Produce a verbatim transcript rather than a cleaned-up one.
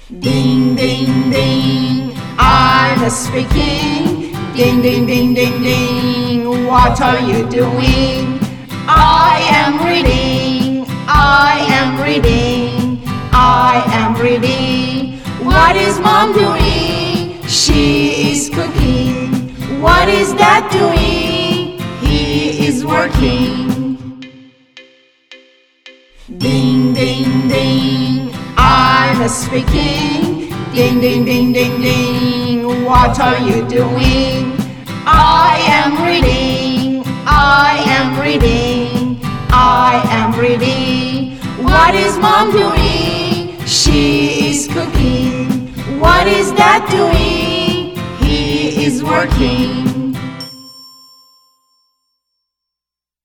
Ding, ding, ding, I'm speaking. Ding, ding, ding, ding, ding, what are you doing? I am reading, I am reading, I am reading. What is mom doing? She is cooking. What is dad doing? He is working. Ding, ding, ding, I'm speaking. Ding, ding, ding, ding, ding, what are you doing? I am reading, I am reading, I am reading. What is mom doing? She is cooking. What is dad doing? He is working.